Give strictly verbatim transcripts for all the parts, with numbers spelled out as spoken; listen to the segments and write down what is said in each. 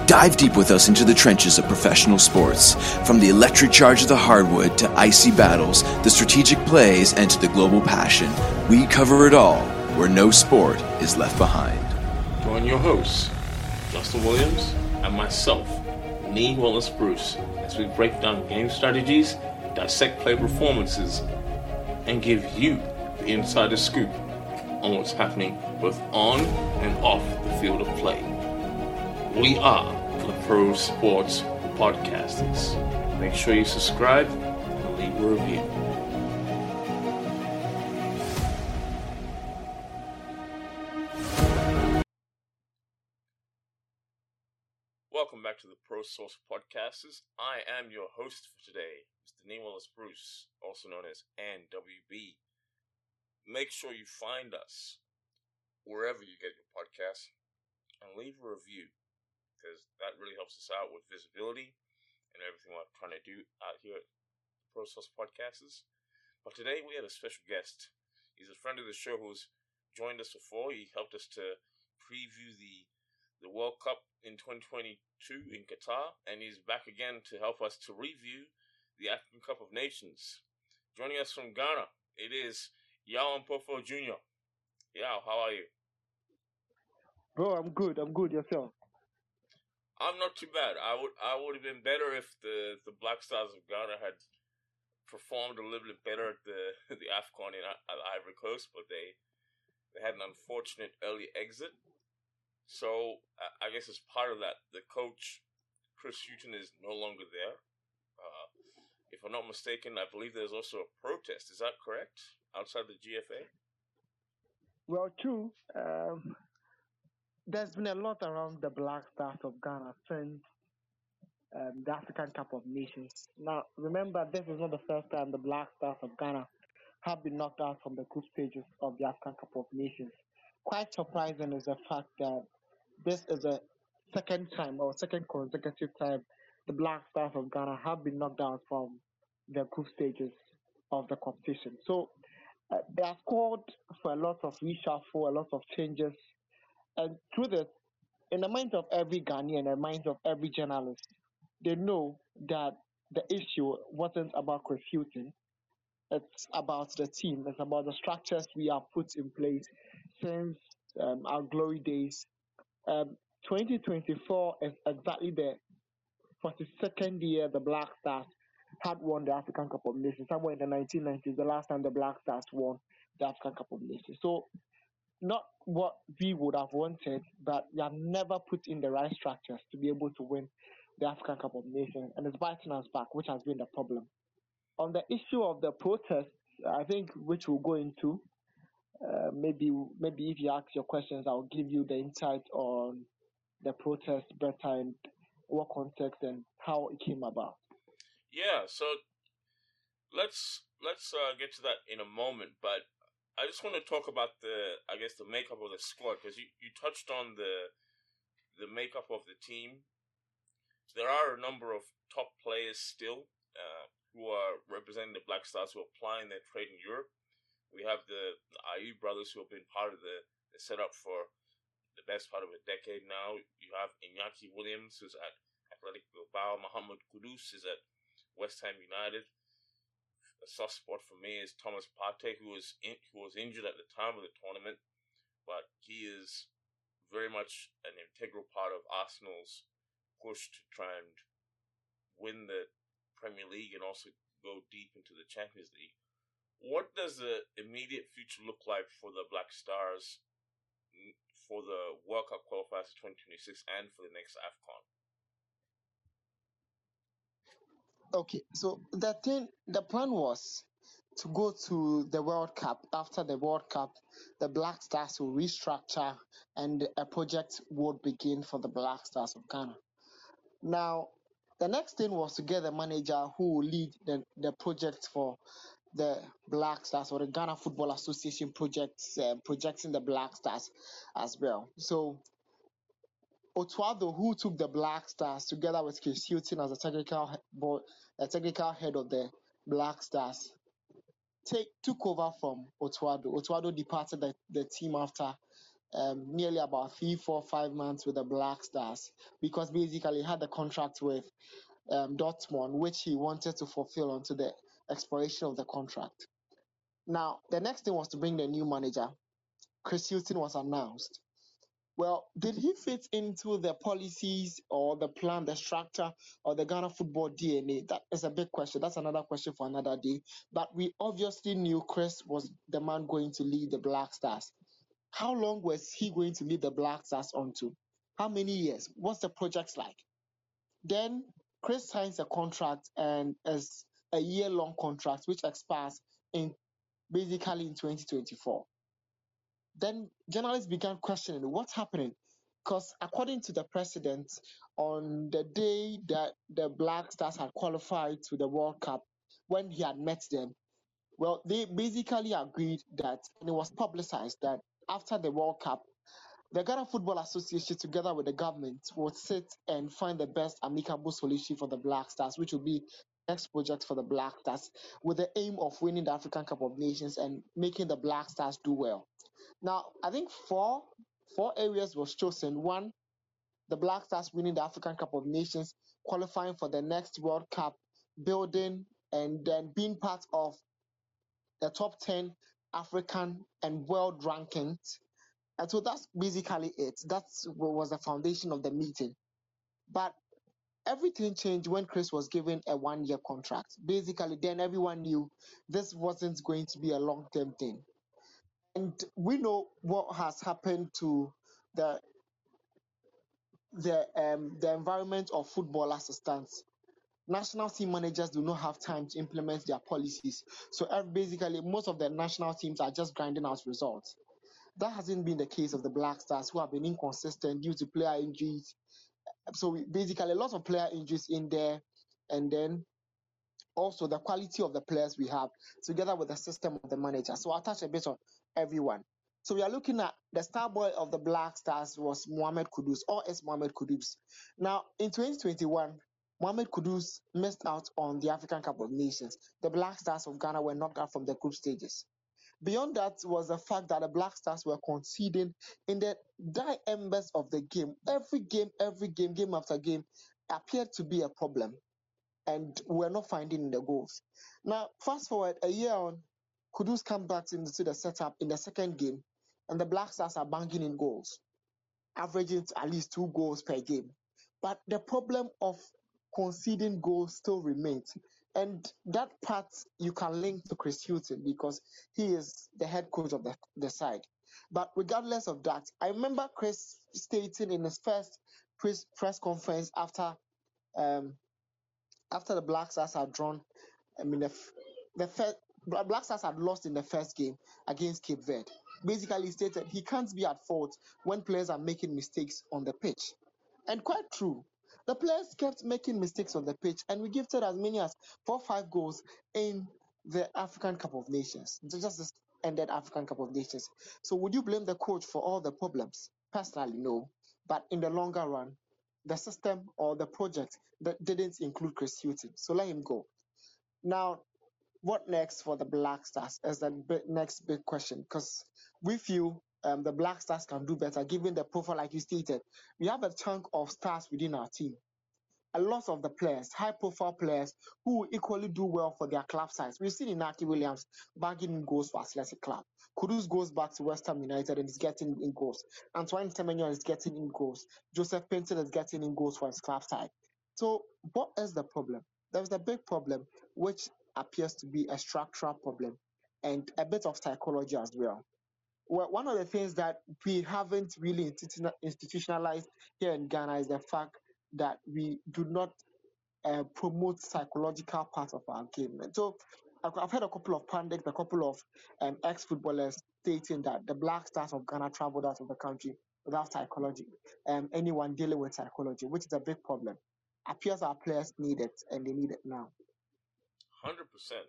Dive deep with us into the trenches of professional sports, from the electric charge of the hardwood to icy battles, the strategic plays, and to the global passion. We cover it all, where no sport is left behind. Join your hosts, Justin Williams and myself, Nee Wallace Bruce, as we break down game strategies, dissect play performances, and give you the insider scoop on what's happening both on and off the field of play. We are the Pro Sports Podcasters. Make sure you subscribe and leave a review. Welcome back to the Pro Source Podcasters. I am your host for today, Mister Nee Wallace Bruce, also known as N W B. Make sure you find us wherever you get your podcasts and leave a review, because that really helps us out with visibility and everything we're trying to do out here at Pro Source Podcasters. But today we have a special guest. He's a friend of the show who's joined us before. He helped us to preview the the World Cup in twenty twenty-two in Qatar, and he's back again to help us to review the African Cup of Nations. Joining us from Ghana, it is Yao Mpofo Junior Yao, how are you? Bro, I'm good. I'm good. Yourself? I'm not too bad. I would I would have been better if the, the Black Stars of Ghana had performed a little bit better at the the AFCON in at Ivory Coast, but they they had an unfortunate early exit. So I guess as part of that, the coach Chris Hughton is no longer there. Uh, if I'm not mistaken, I believe there's also a protest. Is that correct? Outside the G F A? Well, true. Um, there's been a lot around the Black Stars of Ghana since um, the African Cup of Nations. Now, remember, this is not the first time the Black Stars of Ghana have been knocked out from the group stages of the African Cup of Nations. Quite surprising is the fact that this is a second time or second consecutive time the Black Stars of Ghana have been knocked out from the group stages of the competition. So uh, they have called for a lot of reshuffle, a lot of changes. And through this, in the minds of every Ghanaian, in the minds of every journalist, they know that the issue wasn't about Chris Hughton. It's about the team. It's about the structures we have put in place since um, our glory days. Um, twenty twenty-four is exactly the forty-second year the Black Stars had won the African Cup of Nations. Somewhere in the nineteen nineties, the last time the Black Stars won the African Cup of Nations. So, not what we would have wanted, but we have never put in the right structures to be able to win the African Cup of Nations, and it's biting us back, which has been the problem. On the issue of the protests, I think which we'll go into. Uh, maybe maybe if you ask your questions, I'll give you the insight on the protest better and what context and how it came about. Yeah, so let's let's uh, get to that in a moment, but I just want to talk about the I guess the makeup of the squad, because you, you touched on the the makeup of the team. There are a number of top players still uh, who are representing the Black Stars who are applying their trade in Europe. We have the, the Ayew brothers who have been part of the, the setup for the best part of a decade now. You have Iñaki Williams, who's at Athletic Bilbao. Mohamed Kudus is at West Ham United. A soft spot for me is Thomas Partey, who was in, who was injured at the time of the tournament, but he is very much an integral part of Arsenal's push to try and win the Premier League and also go deep into the Champions League. What does the immediate future look like for the Black Stars for the World Cup qualifiers of twenty twenty-six and for the next AFCON? Okay, so the thing, the plan was to go to the World Cup. After the World Cup, the Black Stars will restructure and a project would begin for the Black Stars of Ghana. Now, the next thing was to get a manager who will lead the, the project for the Black Stars, or the Ghana Football Association projects, uh, projecting the Black Stars as well. So Otuado, who took the Black Stars together with Chris Hughton as a technical board, a technical head of the Black Stars, take took over from Otuado. Otuado departed the, the team after um, nearly about three, four, five months with the Black Stars because basically he had a contract with um, Dortmund, which he wanted to fulfill until the expiration of the contract. Now, the next thing was to bring the new manager. Chris Hughton was announced. Well, did he fit into the policies or the plan, the structure, or the Ghana football D N A? That is a big question. That's another question for another day. But we obviously knew Chris was the man going to lead the Black Stars. How long was he going to lead the Black Stars onto? How many years? What's the project like? Then Chris signs a contract and is a year-long contract which expires in basically in twenty twenty-four. Then journalists began questioning what's happening, because according to the president, on the day that the Black Stars had qualified to the World Cup, when he had met them, well, they basically agreed that, and it was publicized that after the World Cup, the Ghana Football Association, together with the government, would sit and find the best amicable solution for the Black Stars, which would be the next project for the Black Stars, with the aim of winning the African Cup of Nations and making the Black Stars do well. Now, I think four four areas was chosen. One, the Black Stars winning the African Cup of Nations, qualifying for the next World Cup, building, and then being part of the top ten African and world rankings. And so that's basically it. That was the foundation of the meeting. But everything changed when Chris was given a one-year contract. Basically, then everyone knew this wasn't going to be a long-term thing. And we know what has happened to the the um, the environment of football assistants. National team managers do not have time to implement their policies. So basically, most of the national teams are just grinding out results. That hasn't been the case of the Black Stars, who have been inconsistent due to player injuries. So we, basically, a lot of player injuries in there, and then also the quality of the players we have, together with the system of the manager. So I'll touch a bit on everyone. So we are looking at the star boy of the Black Stars was Mohamed Kudus, or is Mohamed Kudus. Now, in twenty twenty-one, Mohamed Kudus missed out on the African Cup of Nations. The Black Stars of Ghana were knocked out from the group stages. Beyond that was the fact that the Black Stars were conceding in the die embers of the game. Every game, every game, game after game appeared to be a problem, and we're not finding the goals. Now, fast forward a year on, Kudus comes back into the setup in the second game, and the Black Stars are banging in goals, averaging at least two goals per game. But the problem of conceding goals still remains. And that part you can link to Chris Hughton because he is the head coach of the, the side. But regardless of that, I remember Chris stating in his first press, press conference after um, after the Black Stars had drawn, I mean, the, the first, Black Stars had lost in the first game against Cape Verde. Basically, he stated he can't be at fault when players are making mistakes on the pitch. And quite true. The players kept making mistakes on the pitch, and we gifted as many as four or five goals in the African Cup of Nations. Just this ended African Cup of Nations. So would you blame the coach for all the problems? Personally, no. But in the longer run, the system or the project that didn't include Chris Hughton. So let him go. Now, what next for the Black Stars is the big, next big question, because we feel um, the Black Stars can do better given the profile, like you stated. We have a chunk of stars within our team. A lot of the players, high-profile players, who will equally do well for their club sides. We've seen Inaki Williams bagging in goals for Athletic Club. Kudus goes back to West Ham United and is getting in goals. Antoine Semenyo is getting in goals. Joseph Pinton is getting in goals for his club side. So what is the problem? There's a big problem, which appears to be a structural problem and a bit of psychology as well. Well, one of the things that we haven't really institutionalized here in Ghana is the fact that we do not uh, promote psychological part of our game. And so I've heard a couple of pundits, a couple of um, ex-footballers stating that the Black Stars of Ghana traveled out of the country without psychology, um, anyone dealing with psychology, which is a big problem. Appears our players need it, and they need it now. one hundred percent.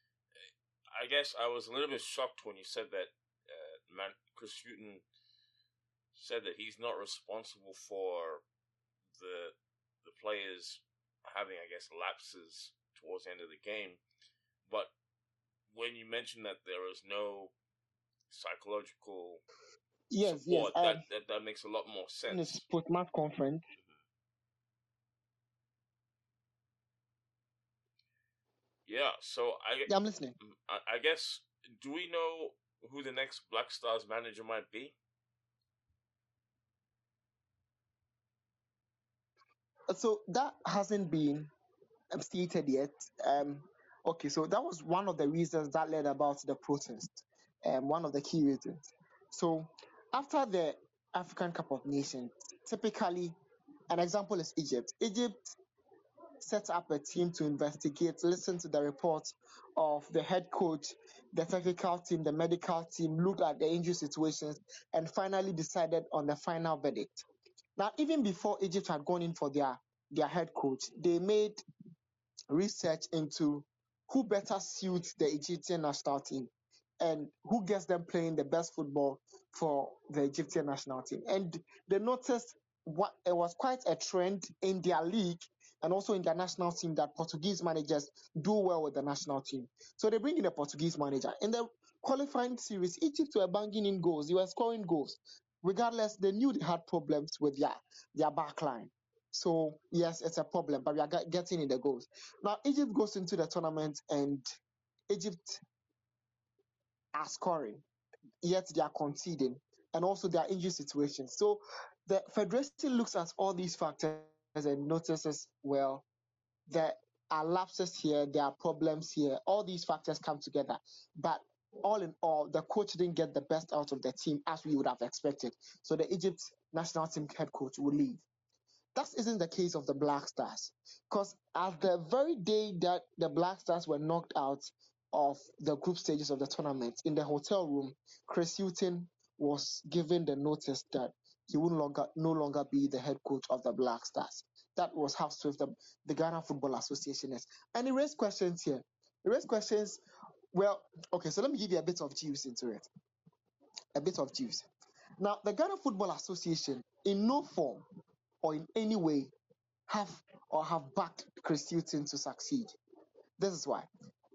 I guess I was a little bit shocked when you said that uh, man, Chris Hughton said that he's not responsible for the the players having, I guess, lapses towards the end of the game. But when you mentioned that there was no psychological Yes, yes. support, that, Um, that that makes a lot more in a sense. post-match conference. Yeah, so I, Yeah, I'm listening. I, I guess, do we know who the next Black Stars manager might be? So that hasn't been um, stated yet. Um, okay, so that was one of the reasons that led about the protest. Um, one of the key reasons. So after the African Cup of Nations, typically, an example is Egypt. Egypt set up a team to investigate, listen to the reports of the head coach, the technical team, the medical team, looked at the injury situations, and finally decided on the final verdict. Now, even before Egypt had gone in for their, their head coach, they made research into who better suits the Egyptian national team and who gets them playing the best football for the Egyptian national team. And they noticed what it was quite a trend in their league and also in their national team that Portuguese managers do well with the national team. So they bring in a Portuguese manager. In the qualifying series, Egypt were banging in goals. They were scoring goals. Regardless, they knew they had problems with their, their back line. So, yes, it's a problem, but we are getting in the goals. Now, Egypt goes into the tournament and Egypt are scoring, yet they are conceding, and also their injury situation. So the federation looks at all these factors and notices, well, there are lapses here, there are problems here. All these factors come together. But all in all, the coach didn't get the best out of the team as we would have expected. So the Egypt national team head coach will leave. That isn't the case of the Black Stars, because at the very day that the Black Stars were knocked out of the group stages of the tournament, in the hotel room, Chris Hughton was given the notice that he would longer, no longer be the head coach of the Black Stars. That was how swift the, the Ghana Football Association is. And it raised questions here. It raised questions, well, okay, so let me give you a bit of juice into it. A bit of juice. Now, the Ghana Football Association, in no form or in any way, have or have backed Chris Hughton to succeed. This is why.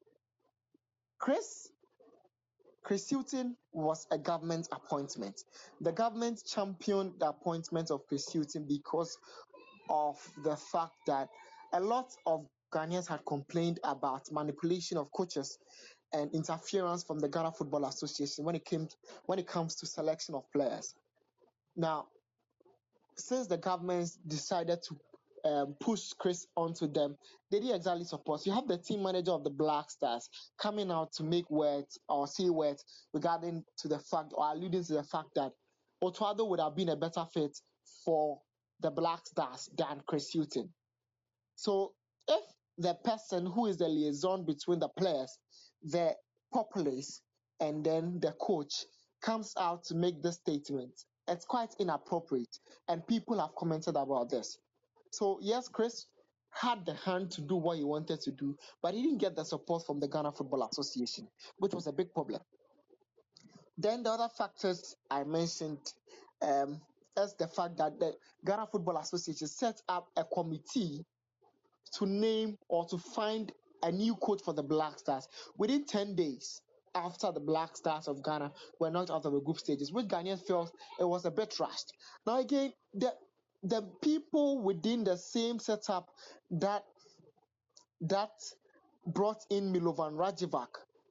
Chris Chris Hughton was a government appointment. The government championed the appointment of Chris Hughton because of the fact that a lot of Ghanaians had complained about manipulation of coaches and interference from the Ghana Football Association when it came to, when it comes to selection of players. Now, since the government decided to um, push Chris onto them, they didn't exactly support. You have the team manager of the Black Stars coming out to make words or say words regarding to the fact or alluding to the fact that Otuado would have been a better fit for the Black Stars than Chris Hughton. So if the person who is the liaison between the players, the populace, and then the coach comes out to make this statement, it's quite inappropriate, and people have commented about this. So yes, Chris had the hand to do what he wanted to do, but he didn't get the support from the Ghana Football Association, which was a big problem. Then the other factors I mentioned um, is the fact that the Ghana Football Association set up a committee to name or to find a new coach for the Black Stars within ten days after the Black Stars of Ghana were knocked out of the group stages, which Ghanaians felt it was a bit rushed. Now again, the the people within the same setup that that brought in Milovan Rajevac,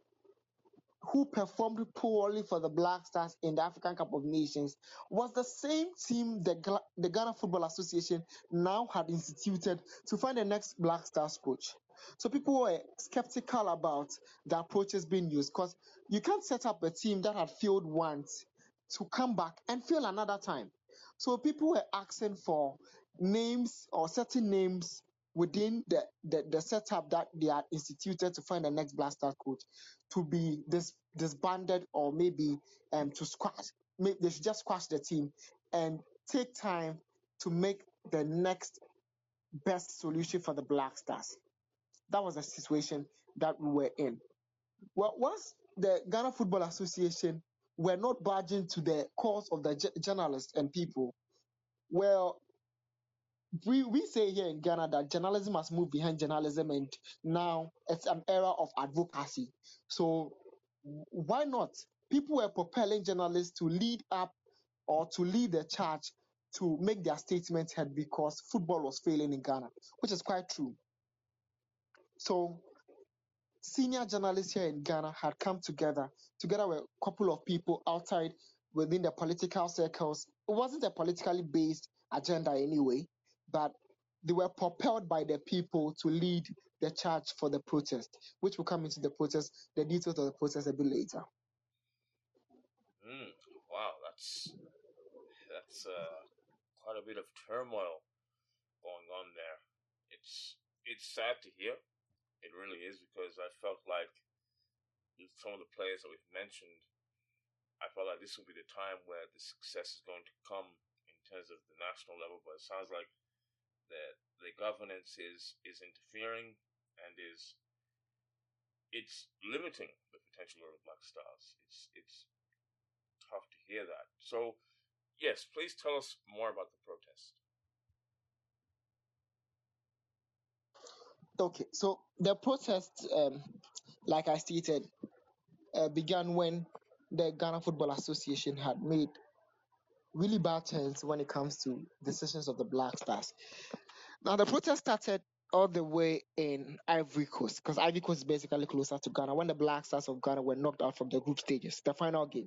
who performed poorly for the Black Stars in the African Cup of Nations, was the same team the, the Ghana Football Association now had instituted to find the next Black Stars coach. So people were skeptical about the approaches being used, because you can't set up a team that had failed once to come back and fail another time. So people were asking for names or certain names within the, the, the setup that they had instituted to find the next Black Stars coach to be dis, disbanded or maybe um, to squash. Maybe they should just squash the team and take time to make the next best solution for the Black Stars. That was the situation that we were in. Well, once the Ghana Football Association were not budging to the cause of the j- journalists and people, well, we, we say here in Ghana that journalism has moved behind journalism, and now it's an era of advocacy. So why not? People were propelling journalists to lead up or to lead the charge to make their statement heard because football was failing in Ghana, which is quite true. So senior journalists here in Ghana had come together, together with a couple of people outside within the political circles. It wasn't a politically based agenda anyway, but they were propelled by the people to lead the charge for the protest, which will come into the protest, the details of the protest a bit later. Mm, wow, that's that's uh, quite a bit of turmoil going on there. It's it's sad to hear. It really is, because I felt like with some of the players that we've mentioned, I felt like this will be the time where the success is going to come in terms of the national level. But it sounds like the the governance is is interfering and is it's limiting the potential of the Black Stars. It's it's tough to hear that. So, yes, please tell us more about the protest. Okay, so the protest, um, like I stated, uh, began when the Ghana Football Association had made really bad turns when it comes to decisions of the Black Stars. Now, the protest started all the way in Ivory Coast, because Ivory Coast is basically closer to Ghana, when the Black Stars of Ghana were knocked out from the group stages, the final game.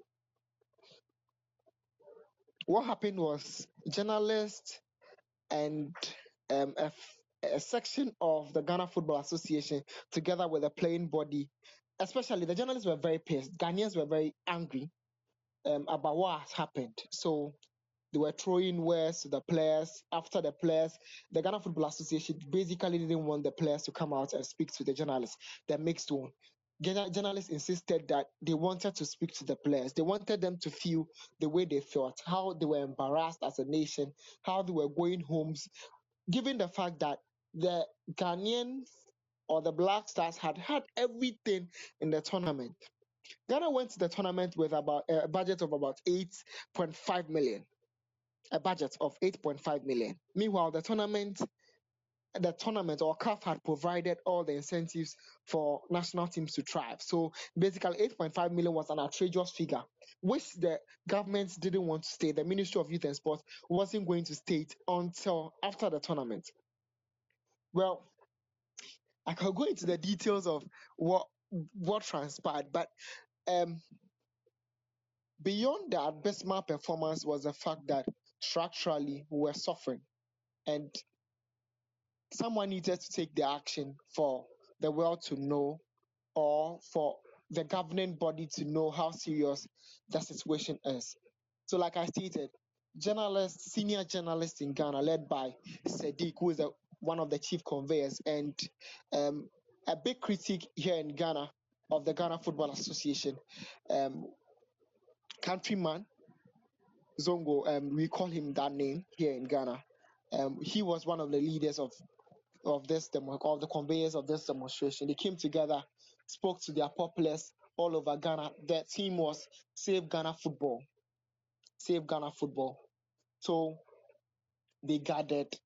What happened was journalists and um, a, a section of the Ghana Football Association, together with the playing body, especially the journalists were very pissed. Ghanaians were very angry um, about what has happened. So they were throwing words to the players. After the players, the Ghana Football Association basically didn't want the players to come out and speak to the journalists, the mixed one. Ghana journalists insisted that they wanted to speak to the players. They wanted them to feel the way they felt, how they were embarrassed as a nation, how they were going homes, given the fact that the Ghanaians or the Black Stars had had everything in the tournament. Ghana went to the tournament with about a budget of about eight point five million. A budget of eight point five million. Meanwhile, the tournament, the tournament or C A F had provided all the incentives for national teams to thrive. So basically, eight point five million was an outrageous figure, which the government didn't want to state. The Ministry of Youth and Sports wasn't going to state until after the tournament. Well, I can go into the details of what what transpired, but um, beyond the abysmal performance was the fact that structurally we were suffering, and someone needed to take the action for the world to know, or for the governing body to know how serious the situation is. So, like I stated, journalists, senior journalists in Ghana, led by Sadiq, who is a, one of the chief conveyors, and um, a big critic here in Ghana of the Ghana Football Association, um, countryman Zongo, um, we call him that name here in Ghana. Um, he was one of the leaders of of this demo, of the conveyors of this demonstration. They came together, spoke to their populace all over Ghana. Their theme was Save Ghana Football. Save Ghana Football. So they gathered,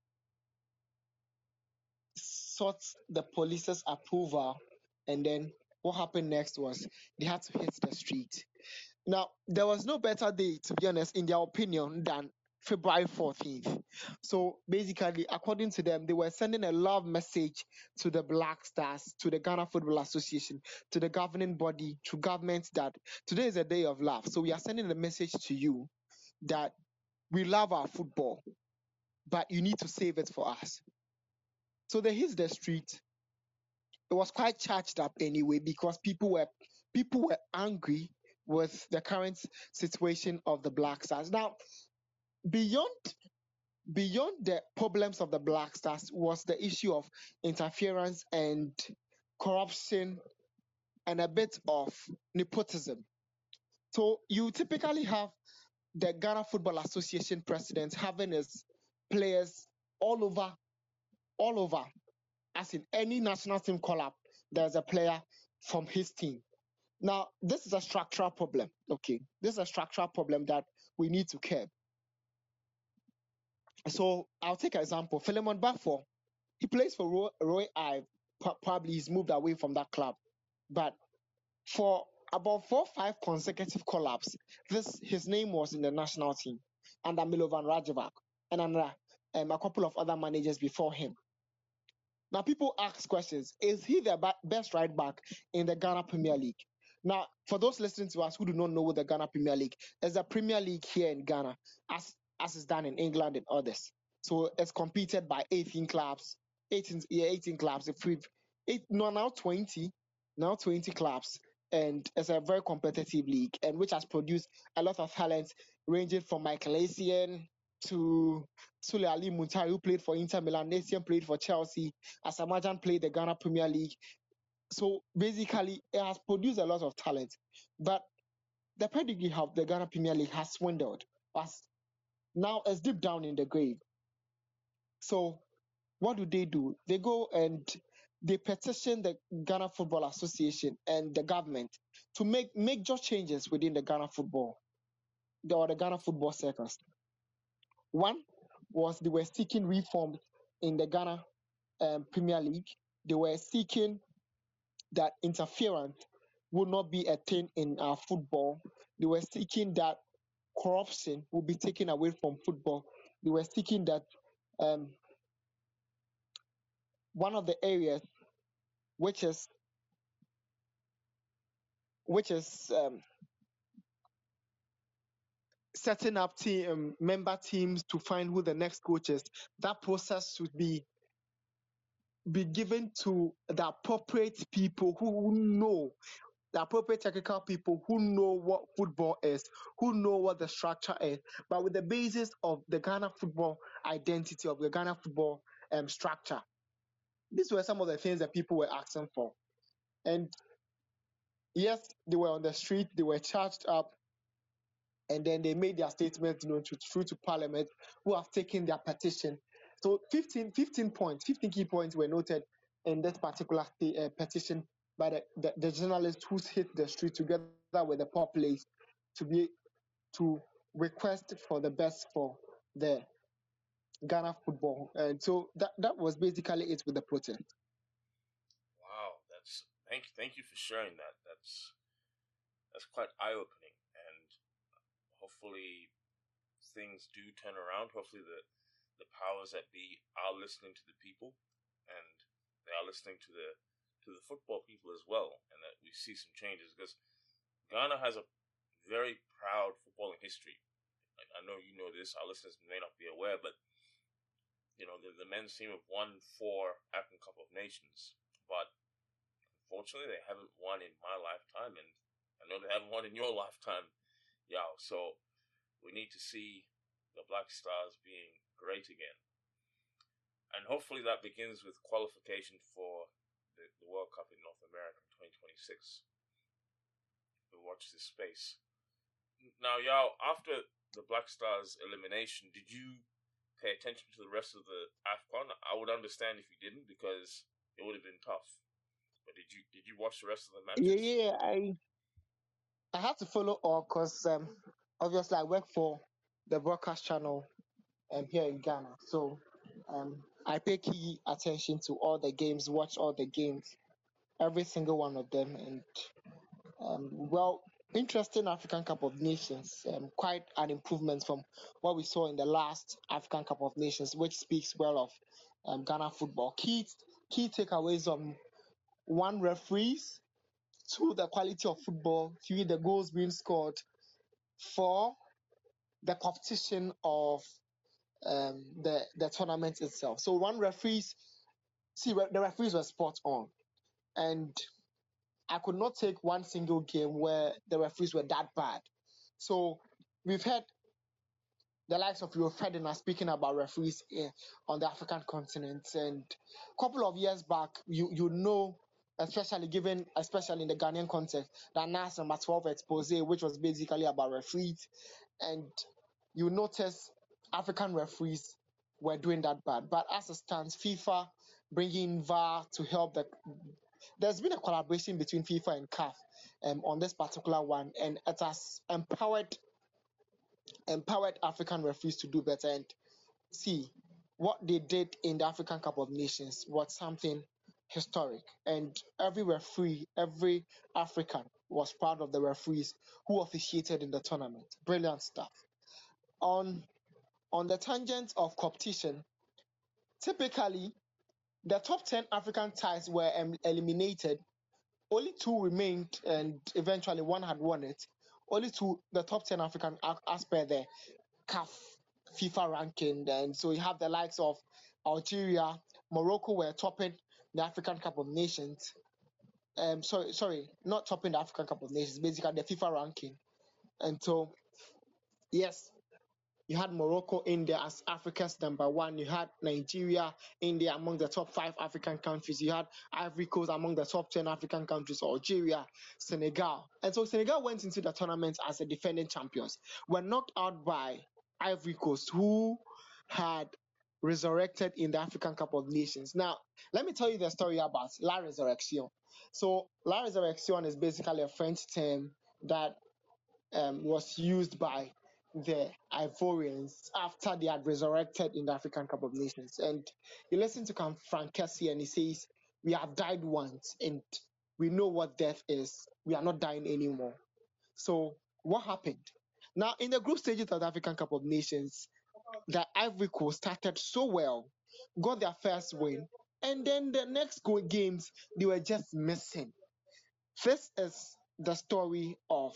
sought the police's approval, and then what happened next was they had to hit the street. Now, there was no better day, to be honest, in their opinion, than February fourteenth. So basically, according to them, they were sending a love message to the Black Stars, to the Ghana Football Association, to the governing body, to government, that today is a day of love. So we are sending a message to you that we love our football, but you need to save it for us. So they hit the street. It was quite charged up anyway, because people were people were angry with the current situation of the Black Stars. Now, beyond beyond the problems of the Black Stars was the issue of interference and corruption and a bit of nepotism. So you typically have the Ghana Football Association president having his players all over, all over. As in any national team call-up, there's a player from his team. Now, this is a structural problem, okay? This is a structural problem that we need to curb. So I'll take an example. Philemon Bafo, he plays for Roy, Roy Ive. Probably he's moved away from that club. But for about four, five consecutive call-ups. This his name was in the national team under Milovan Rajevac and under um, a couple of other managers before him. Now, people ask questions: is he the ba- best right back in the Ghana Premier League? Now, for those listening to us who do not know what the Ghana Premier League is, a Premier League here in Ghana, as as is done in England and others. So it's competed by eighteen clubs, eighteen yeah, eighteen clubs. If we've eight, no, now twenty, now twenty clubs, and it's a very competitive league, and which has produced a lot of talents, ranging from Michael Essien to Sule Ali Muntari, who played for Inter Milan. Essien played for Chelsea. Asamajan played the Ghana Premier League. So basically, it has produced a lot of talent, but the pedigree of the Ghana Premier League has swindled. As now it's deep down in the grave. So what do they do? They go and they petition the Ghana Football Association and the government to make major changes within the Ghana football, or the Ghana football circus. One was they were seeking reforms in the Ghana um, Premier League. They were seeking that interference would not be a thing in our football. They were seeking that corruption would be taken away from football. They were seeking that um, one of the areas which is which is um, setting up team um, member teams to find who the next coach is. That process should be be given to the appropriate people who know, the appropriate technical people who know what football is, who know what the structure is, but with the basis of the Ghana football identity, of the Ghana football um, structure. These were some of the things that people were asking for. And yes, they were on the street, they were charged up, and then they made their statement, you know, to, through to Parliament, who have taken their petition. So fifteen, fifteen points, fifteen key points were noted in this particular uh, petition by the, the, the journalists who hit the street together with the populace to be to request for the best for the Ghana football. And so that, that was basically it with the protest. Wow, that's thank thank you for sharing that. That's that's quite eye opening, and hopefully things do turn around. Hopefully the the powers that be are listening to the people, and they are listening to the to the football people as well, and that we see some changes, because Ghana has a very proud footballing history. I, I know you know this. Our listeners may not be aware, but you know the, the men's team have won four African Cup of Nations, but unfortunately they haven't won in my lifetime, and I know they haven't won in your lifetime, Yao. So we need to see the Black Stars being great again. And hopefully that begins with qualification for the, the World Cup in North America in twenty twenty-six. We'll watch this space. Now, Yao, after the Black Stars elimination, did you pay attention to the rest of the AFCON? I would understand if you didn't, because it would have been tough. But did you did you watch the rest of the matches? Yeah, yeah, I I had to follow all because um, obviously I work for the broadcast channel um, here in Ghana. So um, I pay key attention to all the games, watch all the games, every single one of them. And um, well, interesting African Cup of Nations, um, quite an improvement from what we saw in the last African Cup of Nations, which speaks well of um, Ghana football. Key key takeaways on one, referees; two, the quality of football; three, the goals being scored; four, the competition of um, the the tournament itself. So one, referees, see re- the referees were spot on, and I could not take one single game where the referees were that bad. So we've heard the likes of Rio Ferdinand speaking about referees in, on the African continent, and a couple of years back, you you know, especially given, especially in the Ghanaian context, that Nas number twelve expose, which was basically about referees, and you notice African referees were doing that bad. But as it stands, FIFA bringing V A R to help the. There's been a collaboration between FIFA and C A F um, on this particular one, and it has empowered empowered African referees to do better. And see, what they did in the African Cup of Nations was something historic. And every referee, every African was proud of the referees who officiated in the tournament. Brilliant stuff. On on the tangent of competition, typically the top ten African ties were um, eliminated. Only two remained, and eventually one had won it. Only two, the top ten African as per the C A F FIFA ranking. And so you have the likes of Algeria, Morocco were topping the African Cup of Nations. Um, sorry, sorry, not topping the African Cup of Nations, basically the FIFA ranking. And so, yes, you had Morocco in there as Africa's number one. You had Nigeria in there among the top five African countries. You had Ivory Coast among the top ten African countries, Algeria, Senegal. And so Senegal went into the tournament as the defending champions. Were knocked out by Ivory Coast, who had resurrected in the African Cup of Nations. Now, let me tell you the story about La Resurrection. So La Resurrection is basically a French term that um, was used by the Ivorians after they had resurrected in the African Cup of Nations. And you listen to Frank Kessie and he says, we have died once and we know what death is. We are not dying anymore. So what happened? Now, in the group stages of the African Cup of Nations, the Ivory Coast started so well, got their first win, and then the next go games, they were just missing. This is the story of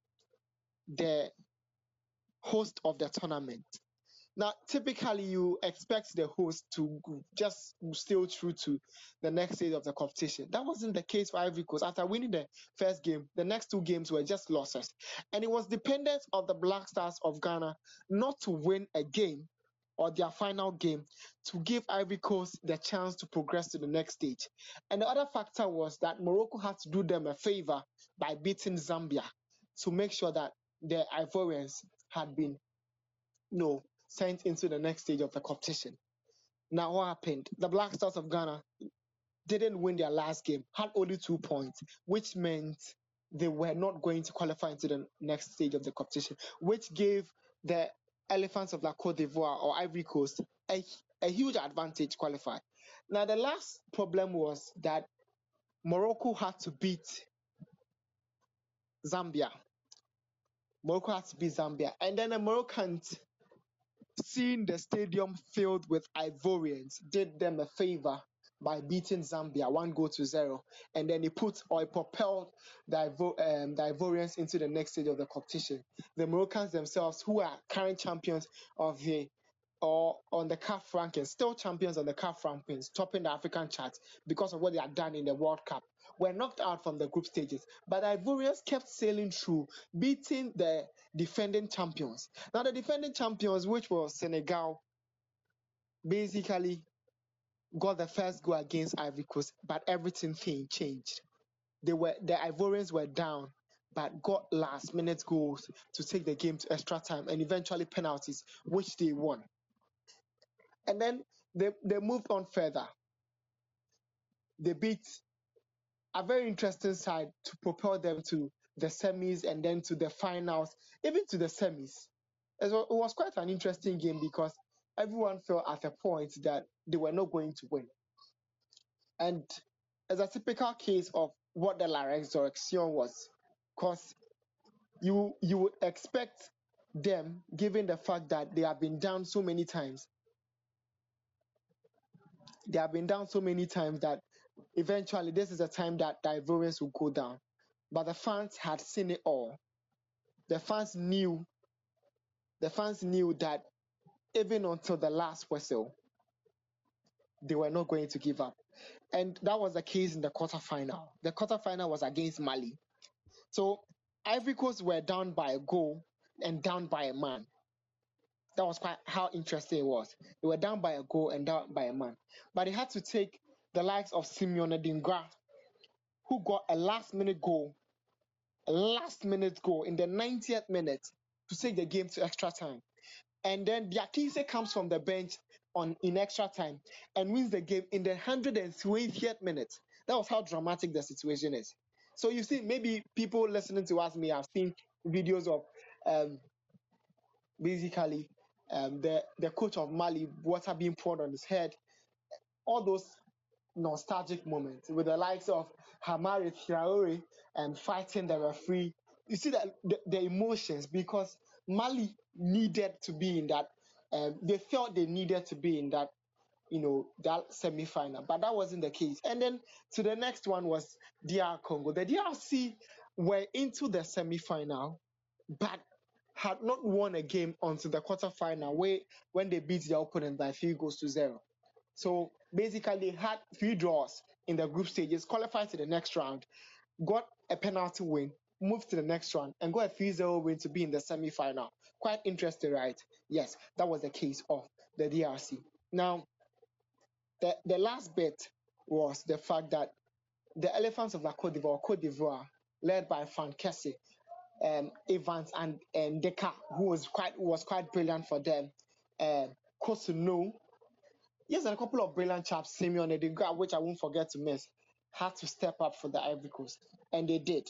the host of the tournament. Now, typically, you expect the host to just sail through to the next stage of the competition. That wasn't the case for Ivory Coast. After winning the first game, the next two games were just losses. And it was dependent on the Black Stars of Ghana not to win a game or their final game to give Ivory Coast the chance to progress to the next stage. And the other factor was that Morocco had to do them a favor by beating Zambia to make sure that the Ivorians had been you know, sent into the next stage of the competition. Now, what happened? The Black Stars of Ghana didn't win their last game, had only two points, which meant they were not going to qualify into the next stage of the competition, which gave the Elephants of la Côte d'Ivoire or Ivory Coast a, a huge advantage to qualify. Now, the last problem was that Morocco had to beat Zambia. Morocco had to beat Zambia. And then the Moroccans, seeing the stadium filled with Ivorians, did them a favor by beating Zambia one goal to zero, and then he put or he propelled the, Ivo, um, the Ivorians into the next stage of the competition. The Moroccans themselves, who are current champions of the or on the C A F rankings, still champions on the C A F rankings, topping the African charts because of what they had done in the World Cup, were knocked out from the group stages. But the Ivorians kept sailing through, beating the defending champions. Now, the defending champions, which was Senegal, basically got the first goal against Ivory Coast, but everything changed. They were the Ivorians were down, but got last-minute goals to take the game to extra time and eventually penalties, which they won. And then they, they moved on further. They beat a very interesting side to propel them to the semis and then to the finals, even to the semis. It was quite an interesting game because everyone felt at a point that they were not going to win. And as a typical case of what the La Resurrection was, because you you would expect them, given the fact that they have been down so many times, they have been down so many times that eventually this is a time that the Ivorians will go down. But the fans had seen it all. The fans knew, the fans knew that even until the last whistle, they were not going to give up. And that was the case in the quarterfinal. The quarterfinal was against Mali. So Ivory Coast were down by a goal and down by a man. That was quite how interesting it was. They were down by a goal and down by a man. But they had to take the likes of Simeone Dingra, who got a last-minute goal, a last-minute goal in the ninetieth minute to take the game to extra time. And then Diakise comes from the bench on in extra time and wins the game in the one hundred twentieth minute. That was how dramatic the situation is. So you see, maybe people listening to us may have seen videos of um, basically um, the, the coach of Mali, water being poured on his head, all those nostalgic moment with the likes of Hamari Traore and fighting the referee. You see that the, the emotions, because Mali needed to be in that. Um, they felt they needed to be in that, you know, that semi-final, but that wasn't the case. And then to the next one was D R Congo. The D R C were into the semi-final, but had not won a game until the quarter-final, where when they beat their opponent by three goals to zero. So basically, they had three draws in the group stages, qualified to the next round, got a penalty win, moved to the next round, and got a three zero win to be in the semi-final. Quite interesting, right? Yes, that was the case of the D R C. Now, the, the last bit was the fact that the Elephants of la Côte d'Ivoire, Côte d'Ivoire, led by Frank Kessie, um, Evans and, and Deka, who was quite was quite brilliant for them. Um, Kosunu, yes, and a couple of brilliant chaps, Simeon Edingra, which I won't forget to miss, had to step up for the Ivory Coast, and they did.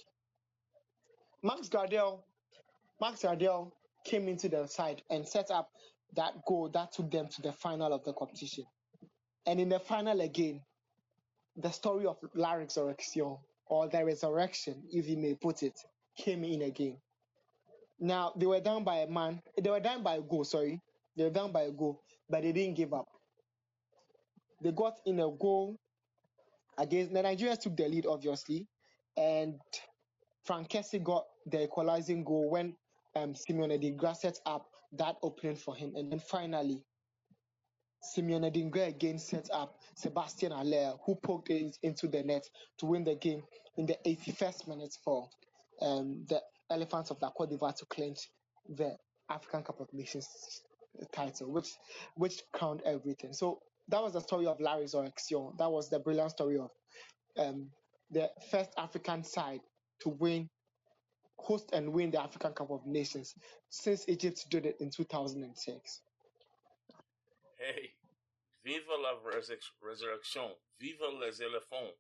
Max Gardel, Max Gardel came into the side and set up that goal that took them to the final of the competition. And in the final again, the story of La Resurrection, or the resurrection, if you may put it, came in again. Now, they were down by a man, they were down by a goal, sorry. They were down by a goal, but they didn't give up. They got in a goal against, the Nigerians took the lead, obviously, and Frank Kessie got the equalizing goal when um, Simeone Adingra set up that opening for him. And then finally, Simeone Adingra again set up Sebastian Haller, who poked it into the net to win the game in the eighty-first minute for um, the Elephants of la Côte d'Ivoire to clinch the African Cup of Nations title, which which crowned everything. So that was the story of La Resurrection. That was the brilliant story of um, the first African side to win, host and win the African Cup of Nations since Egypt did it in two thousand six. Hey, viva la resur- resurrection, viva les éléphants.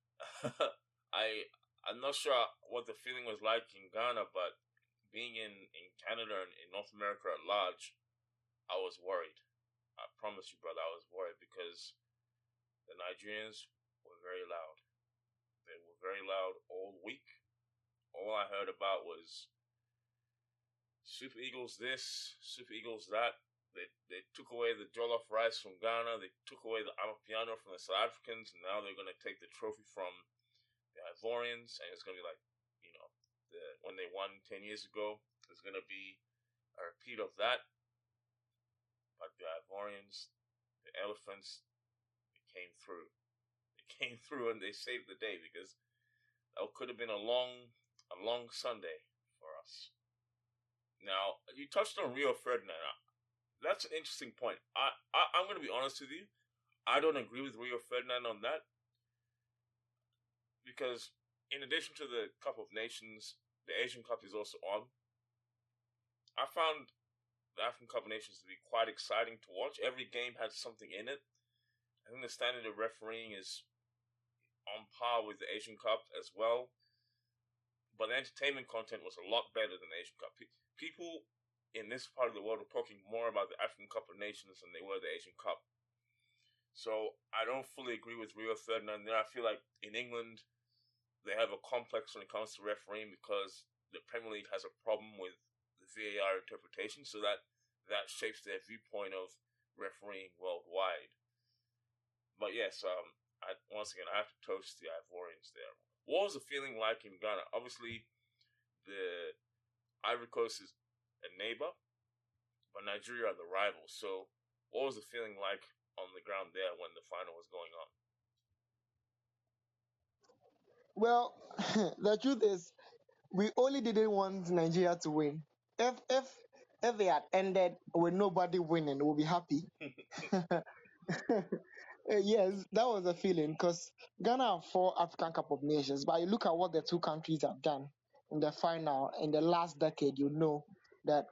I I'm not sure what the feeling was like in Ghana, but being in, in Canada and in North America at large, I was worried. I promise you, brother, I was worried because the Nigerians were very loud. They were very loud all week. All I heard about was Super Eagles this, Super Eagles that. They they took away the jollof rice from Ghana. They took away the amapiano from the South Africans. And now they're going to take the trophy from the Ivorians. And it's going to be like, you know, the, when they won ten years ago, there's going to be a repeat of that. But the Ivorians, the Elephants, they came through. They came through and they saved the day because that could have been a long, a long Sunday for us. Now, you touched on Rio Ferdinand. That's an interesting point. I, I, I'm going to be honest with you. I don't agree with Rio Ferdinand on that. Because in addition to the Cup of Nations, the Asian Cup is also on. I found the African Cup of Nations to be quite exciting to watch. Every game had something in it. I think the standard of refereeing is on par with the Asian Cup as well. But the entertainment content was a lot better than the Asian Cup. People in this part of the world are talking more about the African Cup of Nations than they were the Asian Cup. So I don't fully agree with Rio Ferdinand there. I feel like in England, they have a complex when it comes to refereeing because the Premier League has a problem with the V A R interpretation, so that, that shapes their viewpoint of refereeing worldwide. But yes, um, I, once again, I have to toast the Ivorians there. What was the feeling like in Ghana? Obviously, the Ivory Coast is a neighbor, but Nigeria are the rivals. So, what was the feeling like on the ground there when the final was going on? Well, the truth is, we only didn't want Nigeria to win. If if if they had ended with nobody winning, we'll be happy. Yes, that was the feeling because Ghana have four African Cup of Nations, but you look at what the two countries have done in the final in the last decade, you know that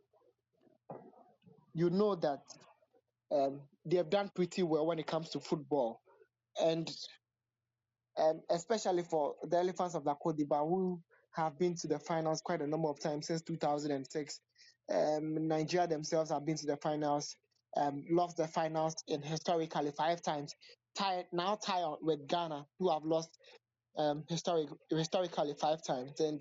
you know that um, they have done pretty well when it comes to football, and um, especially for the Elephants of la Côte d'Ivoire, who have been to the finals quite a number of times since two thousand six. Um, Nigeria themselves have been to the finals, um, lost the finals in historically five times. tie now tie on with Ghana, who have lost um, historic historically five times. And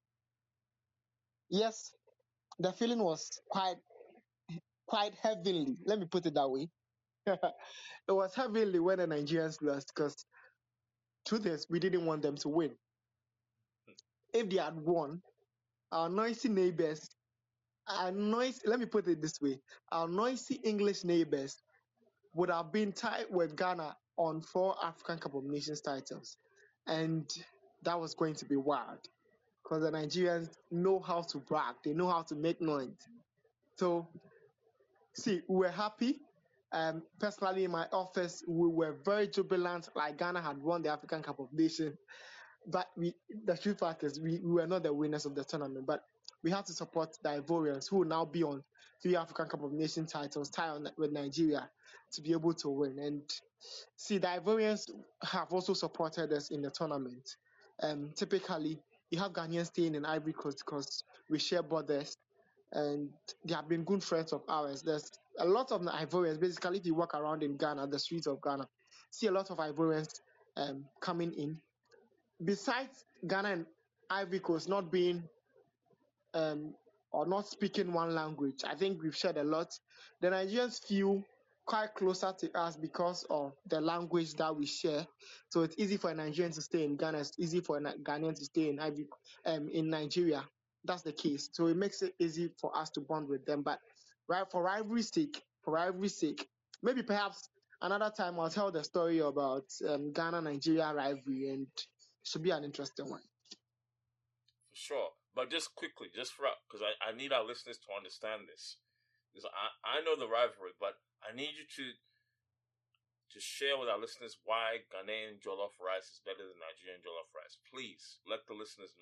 yes, the feeling was quite quite heavily. Let me put it that way. It was heavily when the Nigerians lost, because truth is, we didn't want them to win. If they had won, our noisy neighbors, our noisy, let me put it this way, our noisy English neighbors would have been tied with Ghana on four African Cup of Nations titles. And that was going to be wild, because the Nigerians know how to brag. They know how to make noise. So, see, we were happy. Um, personally, in my office, we were very jubilant, like Ghana had won the African Cup of Nations. But we, the true fact is, we, we were not the winners of the tournament. But we had to support the Ivorians, who will now be on three African Cup of Nations titles, tied on with Nigeria, to be able to win. And see, the Ivorians have also supported us in the tournament. Um, typically, you have Ghanaians staying in Ivory Coast because we share borders, and they have been good friends of ours. There's a lot of Ivorians. Basically, if you walk around in Ghana, the streets of Ghana, see a lot of Ivorians um, coming in. Besides Ghana and Ivory Coast not being um, or not speaking one language, I think we've shared a lot. The Nigerians feel quite closer to us because of the language that we share. So it's easy for a Nigerian to stay in Ghana. It's easy for a Ghanaian to stay in Ivory, um, in Nigeria. That's the case. So it makes it easy for us to bond with them. But right for rivalry's sake, for rivalry's sake, maybe perhaps another time I'll tell the story about um, Ghana-Nigeria rivalry, and it should be an interesting one. For sure. But just quickly, just for because I, I need our listeners to understand this. Because I, I know the rivalry, but I need you to to share with our listeners why Ghanaian jollof rice is better than Nigerian jollof rice. Please let the listeners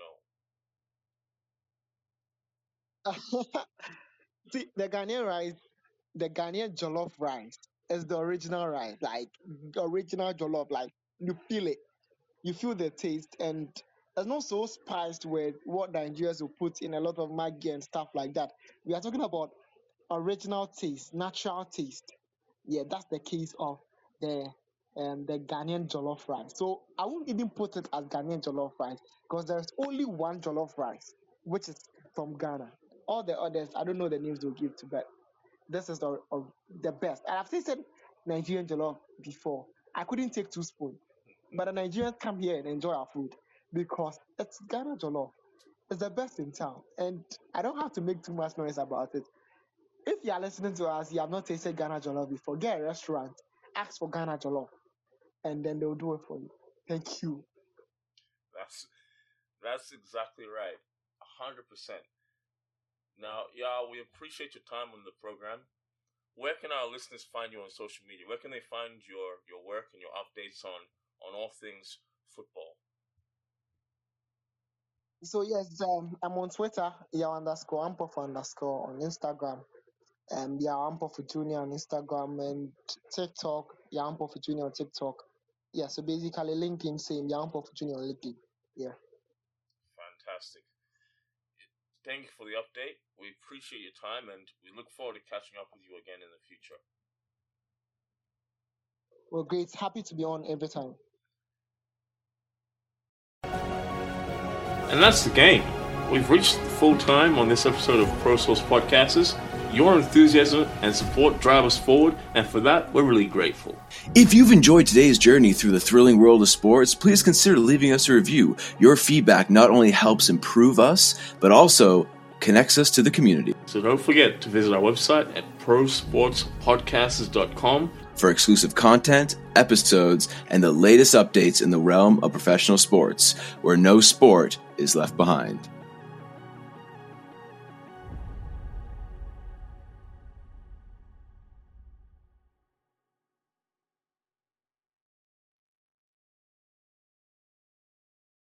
know. See, the Ghanaian rice, the Ghanaian jollof rice is the original rice, like the original jollof. Like you feel it, you feel the taste, and it's not so spiced with what Nigerians will put in a lot of Maggi and stuff like that. We are talking about original taste, natural taste. Yeah, that's the case of the um, the Ghanaian jollof rice. So I won't even put it as Ghanaian jollof rice, because there's only one jollof rice, which is from Ghana. All the others, I don't know the names they'll give to, but this is the, uh, the best. And I've tasted Nigerian jollof before. I couldn't take two spoons, but the Nigerians come here and enjoy our food because it's Ghana jollof. It's the best in town, and I don't have to make too much noise about it. If you are listening to us, you have not tasted Ghana jollof before, get a restaurant, ask for Ghana jollof, and then they'll do it for you. Thank you. That's that's exactly right, a hundred percent. Now, yeah, we appreciate your time on the program. Where can our listeners find you on social media? Where can they find your, your work and your updates on, on all things football? So yes, um, I'm on Twitter, yeah underscore Ampof underscore on Instagram, um, yeah Ampof Junior on Instagram, and TikTok, yeah Ampof Junior on TikTok. Yeah, so basically LinkedIn same, yeah Ampof Junior on LinkedIn. Yeah. Fantastic. Thank you for the update. We appreciate your time, and we look forward to catching up with you again in the future. Well, great. Happy to be on every time. And that's the game. We've reached full time on this episode of Pro Source Podcasters. Your enthusiasm and support drive us forward, and for that, we're really grateful. If you've enjoyed today's journey through the thrilling world of sports, please consider leaving us a review. Your feedback not only helps improve us, but also connects us to the community. So don't forget to visit our website at pro sports podcasters dot com for exclusive content, episodes, and the latest updates in the realm of professional sports, where no sport is left behind.